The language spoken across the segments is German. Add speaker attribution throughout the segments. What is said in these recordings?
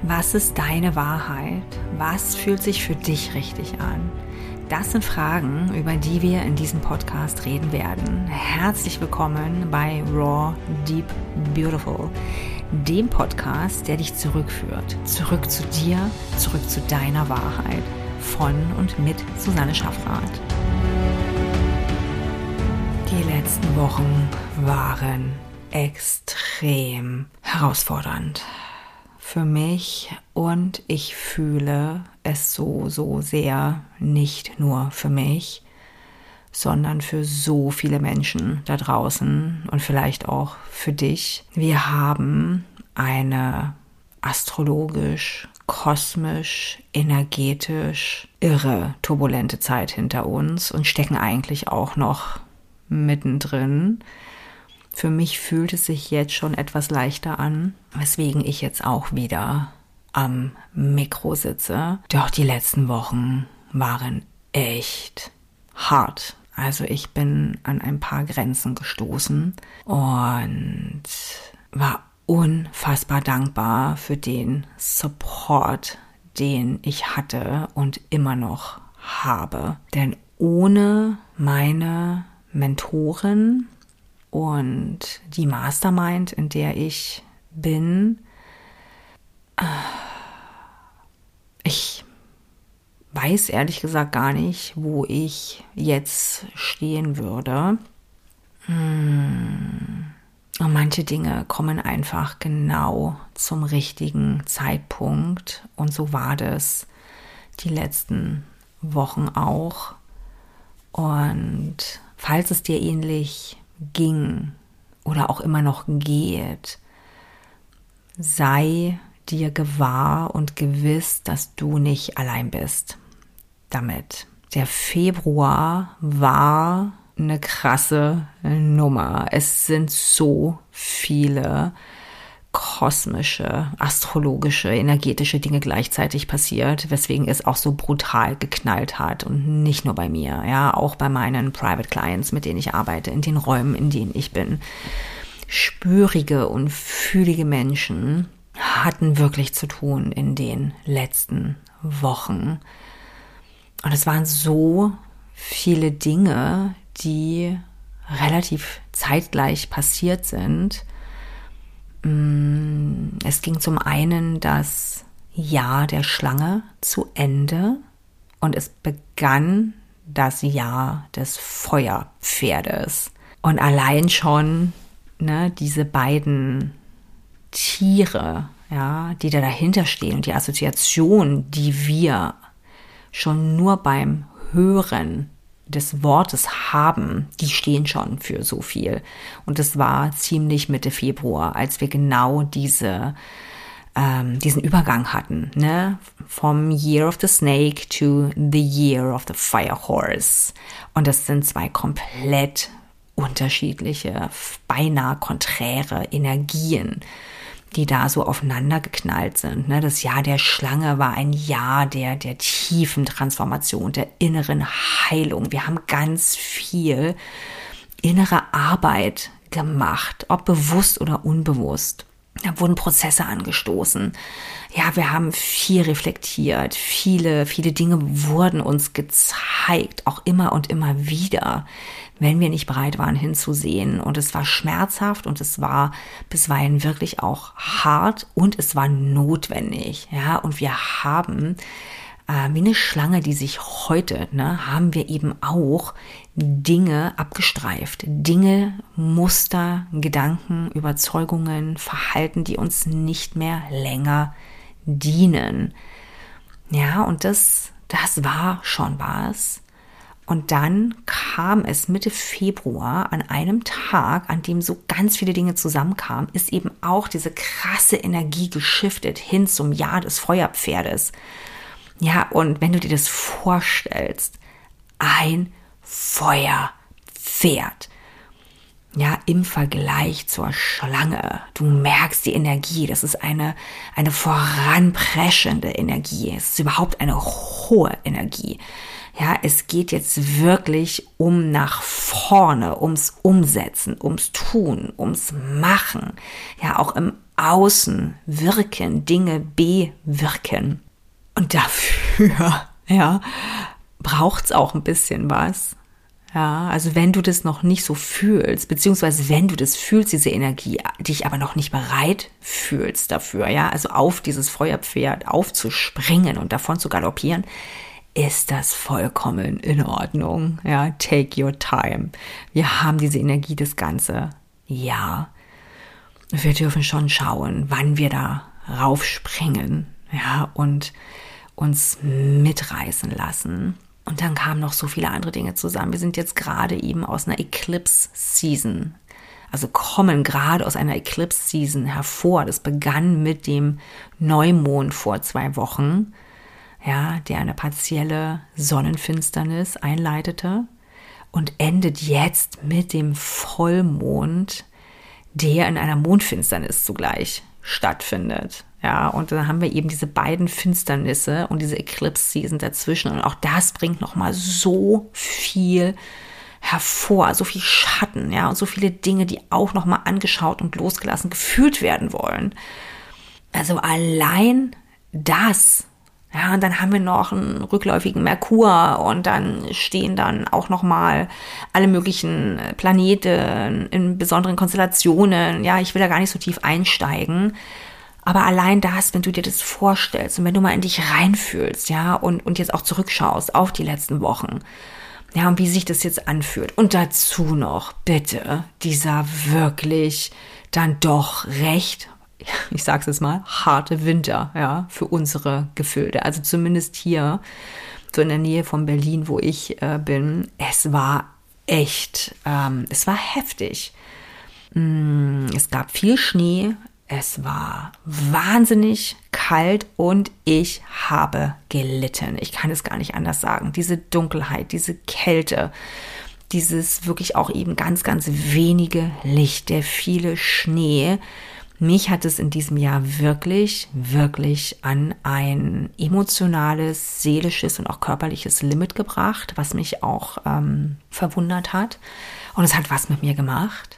Speaker 1: Was ist deine Wahrheit? Was fühlt sich für dich richtig an? Das sind Fragen, über die wir in diesem Podcast reden werden. Herzlich willkommen bei Raw, Deep, Beautiful, dem Podcast, der dich zurückführt. Zurück zu dir, zurück zu deiner Wahrheit. Von und mit Susanne Schaffrath. Die letzten Wochen waren extrem herausfordernd für mich und ich fühle es so sehr nicht nur für mich, sondern für so viele Menschen da draußen und vielleicht auch für dich. Wir haben eine astrologisch, kosmisch, energetisch irre turbulente Zeit hinter uns und stecken eigentlich auch noch mittendrin. Für mich fühlt es sich jetzt schon etwas leichter an, weswegen ich jetzt auch wieder am Mikro sitze. Doch die letzten Wochen waren echt hart. Also ich bin an ein paar Grenzen gestoßen und war unfassbar dankbar für den Support, den ich hatte und immer noch habe. Denn ohne meine Mentorin und die Mastermind, in der ich bin, ich weiß ehrlich gesagt gar nicht, wo ich jetzt stehen würde. Und manche Dinge kommen einfach genau zum richtigen Zeitpunkt. Und so war das die letzten Wochen auch. Und falls es dir ähnlich ging oder auch immer noch geht, sei dir gewahr und gewiss, dass du nicht allein bist damit. Der Februar war eine krasse Nummer. Es sind so viele kosmische, astrologische, energetische Dinge gleichzeitig passiert, weswegen es auch so brutal geknallt hat und nicht nur bei mir, ja, auch bei meinen Private Clients, mit denen ich arbeite, in den Räumen, in denen ich bin. Spürige und fühlige Menschen hatten wirklich zu tun in den letzten Wochen. Und es waren so viele Dinge, die relativ zeitgleich passiert sind. Es ging zum einen das Jahr der Schlange zu Ende und es begann das Jahr des Feuerpferdes. Und allein schon diese beiden Tiere, ja, die da dahinter stehen und die Assoziation, die wir schon nur beim Hören des Wortes haben, die stehen schon für so viel. Und das war ziemlich Mitte Februar, als wir genau diesen Übergang hatten, vom Year of the Snake to the Year of the Fire Horse. Und das sind zwei komplett unterschiedliche, beinahe konträre Energien, die da so aufeinander geknallt sind. Das Jahr der Schlange war ein Jahr der tiefen Transformation, der inneren Heilung. Wir haben ganz viel innere Arbeit gemacht, ob bewusst oder unbewusst. Da wurden Prozesse angestoßen. Ja, wir haben viel reflektiert. Viele Dinge wurden uns gezeigt, auch immer und immer wieder, wenn wir nicht bereit waren hinzusehen. Und es war schmerzhaft und es war bisweilen wirklich auch hart und es war notwendig. Ja, und wir haben wie eine Schlange, die sich häutet, haben wir eben auch Dinge abgestreift. Dinge, Muster, Gedanken, Überzeugungen, Verhalten, die uns nicht mehr länger dienen. Ja, und das war schon was. Und dann kam es Mitte Februar an einem Tag, an dem so ganz viele Dinge zusammenkamen, ist eben auch diese krasse Energie geschiftet hin zum Jahr des Feuerpferdes. Ja, und wenn du dir das vorstellst, ein Feuerpferd, ja, im Vergleich zur Schlange, du merkst die Energie, das ist eine voranpreschende Energie, es ist überhaupt eine hohe Energie. Ja, es geht jetzt wirklich um nach vorne, ums Umsetzen, ums Tun, ums Machen. Ja, auch im Außen wirken, Dinge bewirken. Und dafür, ja, braucht's auch ein bisschen was. Ja, also wenn du das noch nicht so fühlst, beziehungsweise wenn du das fühlst, diese Energie, dich aber noch nicht bereit fühlst dafür, ja, also auf dieses Feuerpferd aufzuspringen und davon zu galoppieren, ist das vollkommen in Ordnung. Ja, take your time. Wir haben diese Energie das ganze Jahr. Wir dürfen schon schauen, wann wir da raufspringen, ja, und uns mitreißen lassen. Und dann kamen noch so viele andere Dinge zusammen. Wir sind jetzt gerade eben aus einer Eclipse-Season, also kommen gerade aus einer Eclipse-Season hervor. Das begann mit dem Neumond vor 2 Wochen, ja, der eine partielle Sonnenfinsternis einleitete und endet jetzt mit dem Vollmond, der in einer Mondfinsternis zugleich stattfindet. Ja, und dann haben wir eben diese beiden Finsternisse und diese Eclipse-Season dazwischen. Und auch das bringt nochmal so viel hervor, so viel Schatten, ja, und so viele Dinge, die auch nochmal angeschaut und losgelassen gefühlt werden wollen. Also allein das. Ja, und dann haben wir noch einen rückläufigen Merkur und dann stehen dann auch nochmal alle möglichen Planeten in besonderen Konstellationen. Ja, ich will da gar nicht so tief einsteigen. Aber allein das, wenn du dir das vorstellst und wenn du mal in dich reinfühlst, ja, und jetzt auch zurückschaust auf die letzten Wochen, ja, und wie sich das jetzt anfühlt. Und dazu noch, bitte, dieser wirklich dann doch recht, ich sag's jetzt mal, harte Winter, ja, für unsere Gefilde. Also zumindest hier, so in der Nähe von Berlin, wo ich bin, es war echt, es war heftig. Es gab viel Schnee, es war wahnsinnig kalt und ich habe gelitten. Ich kann es gar nicht anders sagen. Diese Dunkelheit, diese Kälte, dieses wirklich auch eben ganz, ganz wenige Licht, der viele Schnee. Mich hat es in diesem Jahr wirklich, wirklich an ein emotionales, seelisches und auch körperliches Limit gebracht, was mich auch verwundert hat. Und es hat was mit mir gemacht.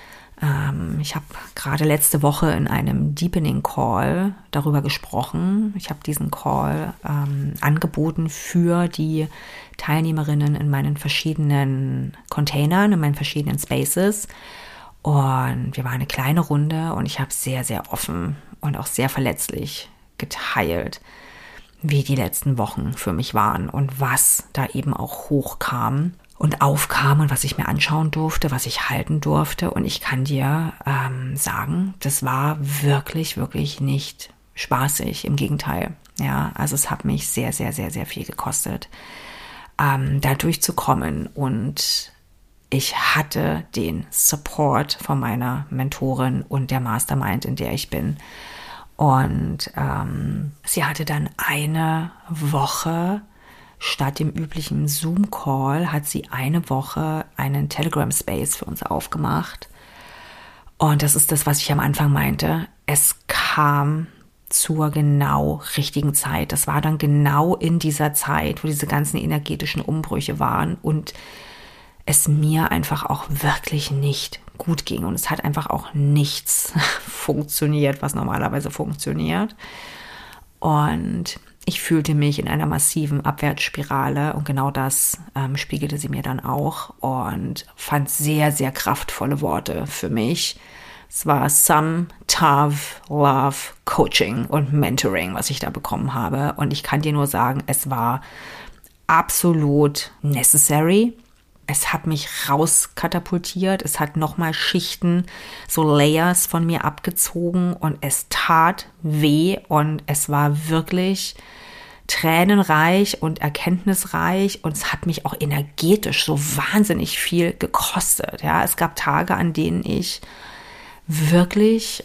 Speaker 1: Ich habe gerade letzte Woche in einem Deepening Call darüber gesprochen. Ich habe diesen Call angeboten für die Teilnehmerinnen in meinen verschiedenen Containern, in meinen verschiedenen Spaces. Und wir waren eine kleine Runde und ich habe sehr, sehr offen und auch sehr verletzlich geteilt, wie die letzten Wochen für mich waren und was da eben auch hochkam und aufkam und was ich mir anschauen durfte, was ich halten durfte. Und ich kann dir sagen, das war wirklich, wirklich nicht spaßig. Im Gegenteil. Ja, also es hat mich sehr, sehr, sehr, sehr viel gekostet, da durchzukommen. Und ich hatte den Support von meiner Mentorin und der Mastermind, in der ich bin. Und sie hatte dann eine Woche, statt dem üblichen Zoom-Call, hat sie eine Woche einen Telegram-Space für uns aufgemacht. Und das ist das, was ich am Anfang meinte. Es kam zur genau richtigen Zeit. Das war dann genau in dieser Zeit, wo diese ganzen energetischen Umbrüche waren und es mir einfach auch wirklich nicht gut ging. Und es hat einfach auch nichts funktioniert, was normalerweise funktioniert. Und ich fühlte mich in einer massiven Abwärtsspirale und genau das spiegelte sie mir dann auch und fand sehr, sehr kraftvolle Worte für mich. Es war Some Tough Love Coaching und Mentoring, was ich da bekommen habe. Und ich kann dir nur sagen, es war absolut necessary. Es hat mich rauskatapultiert, es hat nochmal Schichten, so Layers von mir abgezogen und es tat weh und es war wirklich tränenreich und erkenntnisreich und es hat mich auch energetisch so wahnsinnig viel gekostet. Ja, es gab Tage, an denen ich wirklich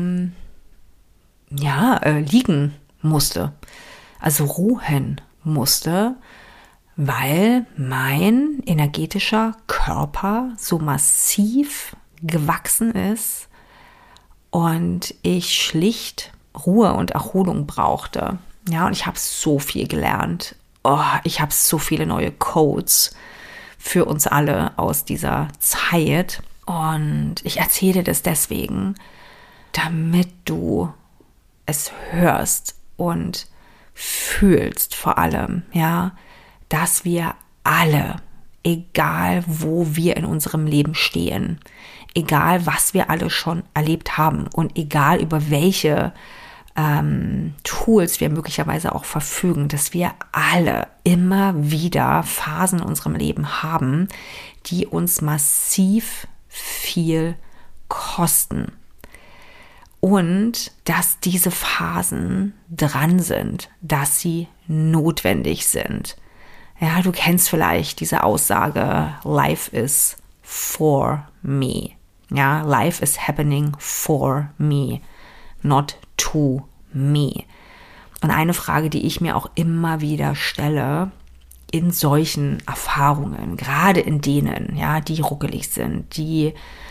Speaker 1: liegen musste, also ruhen musste, weil mein energetischer Körper so massiv gewachsen ist und ich schlicht Ruhe und Erholung brauchte. Ja, und ich habe so viel gelernt ich habe so viele neue Codes für uns alle aus dieser Zeit. Und ich erzähle das deswegen, damit du es hörst und fühlst vor allem, ja, dass wir alle, egal wo wir in unserem Leben stehen, egal was wir alle schon erlebt haben und egal über welche Tools wir möglicherweise auch verfügen, dass wir alle immer wieder Phasen in unserem Leben haben, die uns massiv viel kosten. Und dass diese Phasen dran sind, dass sie notwendig sind. Ja, du kennst vielleicht diese Aussage, life is for me. Ja, life is happening for me, not to me. Und eine Frage, die ich mir auch immer wieder stelle, in solchen Erfahrungen, gerade in denen, ja, die ruckelig sind, die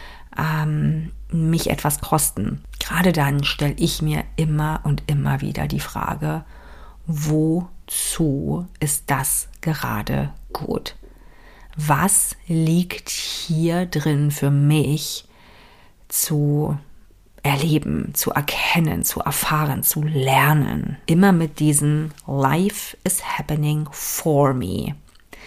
Speaker 1: mich etwas kosten, gerade dann stelle ich mir immer und immer wieder die Frage, wozu ist das gerade gut? Was liegt hier drin für mich zu erleben, zu erkennen, zu erfahren, zu lernen? Immer mit diesem Life is happening for me.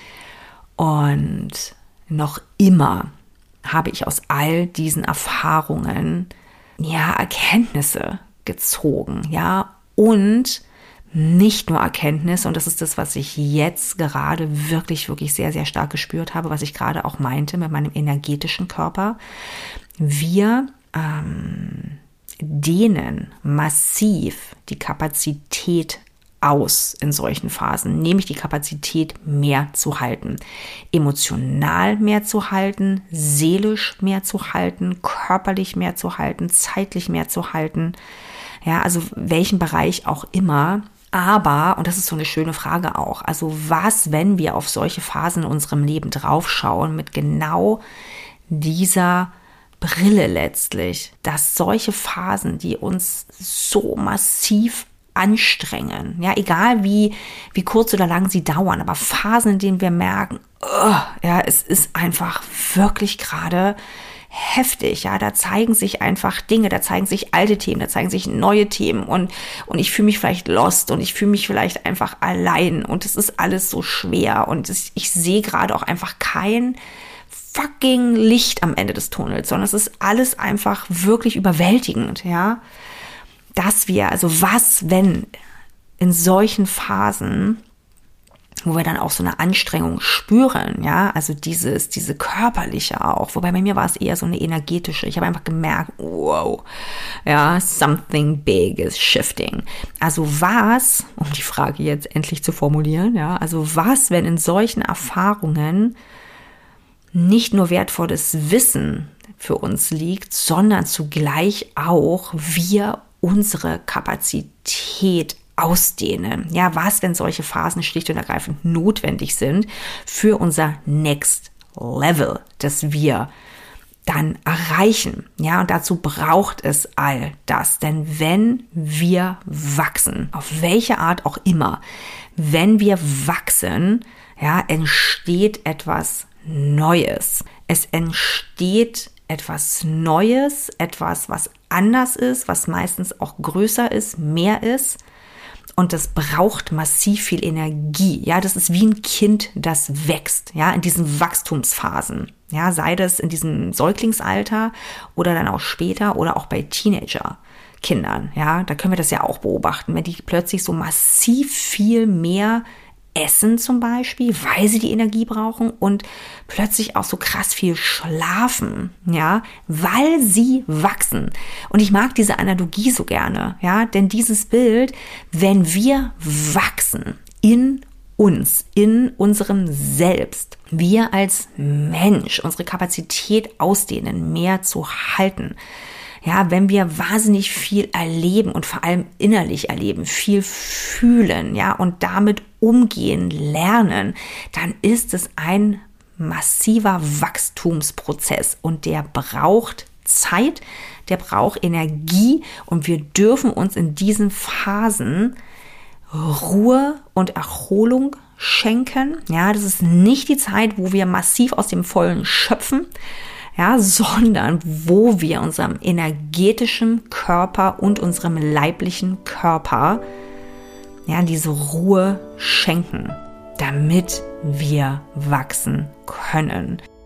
Speaker 1: Und noch immer habe ich aus all diesen Erfahrungen, ja, Erkenntnisse gezogen, ja, und nicht nur Erkenntnisse, und das ist das, was ich jetzt gerade wirklich, wirklich sehr, sehr stark gespürt habe, was ich gerade auch meinte mit meinem energetischen Körper. Wir dehnen massiv die Kapazität aus in solchen Phasen, nämlich die Kapazität mehr zu halten, emotional mehr zu halten, seelisch mehr zu halten, körperlich mehr zu halten, zeitlich mehr zu halten, ja, also welchen Bereich auch immer. Aber, und das ist so eine schöne Frage auch, also was, wenn wir auf solche Phasen in unserem Leben draufschauen, mit genau dieser Brille letztlich, dass solche Phasen, die uns so massiv anstrengen, ja, egal wie kurz oder lang sie dauern, aber Phasen, in denen wir merken, ja, es ist einfach wirklich gerade heftig, ja, da zeigen sich einfach Dinge, da zeigen sich alte Themen, da zeigen sich neue Themen und ich fühle mich vielleicht lost und ich fühle mich vielleicht einfach allein und es ist alles so schwer und ich sehe gerade auch einfach kein fucking Licht am Ende des Tunnels, sondern es ist alles einfach wirklich überwältigend, ja. Dass wir, also was, wenn in solchen Phasen, wo wir dann auch so eine Anstrengung spüren, ja, also diese körperliche auch, wobei bei mir war es eher so eine energetische, ich habe einfach gemerkt, wow, ja, something big is shifting. Also was, um die Frage jetzt endlich zu formulieren, ja, also was, wenn in solchen Erfahrungen nicht nur wertvolles Wissen für uns liegt, sondern zugleich auch wir unsere Kapazität ausdehnen. Ja, was, wenn solche Phasen schlicht und ergreifend notwendig sind für unser Next Level, das wir dann erreichen. Ja, und dazu braucht es all das. Denn wenn wir wachsen, auf welche Art auch immer, wenn wir wachsen, ja, entsteht etwas Neues. Es entsteht etwas Neues, etwas, was anders ist, was meistens auch größer ist, mehr ist. Und das braucht massiv viel Energie. Ja, das ist wie ein Kind, das wächst, ja, in diesen Wachstumsphasen. Ja, sei das in diesem Säuglingsalter oder dann auch später oder auch bei Teenager-Kindern. Ja, da können wir das ja auch beobachten, wenn die plötzlich so massiv viel mehr essen zum Beispiel, weil sie die Energie brauchen und plötzlich auch so krass viel schlafen, ja, weil sie wachsen. Und ich mag diese Analogie so gerne, ja, denn dieses Bild, wenn wir wachsen in uns, in unserem Selbst, wir als Mensch unsere Kapazität ausdehnen, mehr zu halten, ja, wenn wir wahnsinnig viel erleben und vor allem innerlich erleben, viel fühlen, ja, und damit umgehen lernen, dann ist es ein massiver Wachstumsprozess und der braucht Zeit, der braucht Energie und wir dürfen uns in diesen Phasen Ruhe und Erholung schenken. Ja, das ist nicht die Zeit, wo wir massiv aus dem Vollen schöpfen, ja, sondern wo wir unserem energetischen Körper und unserem leiblichen Körper ja, diese Ruhe schenken, damit wir wachsen können.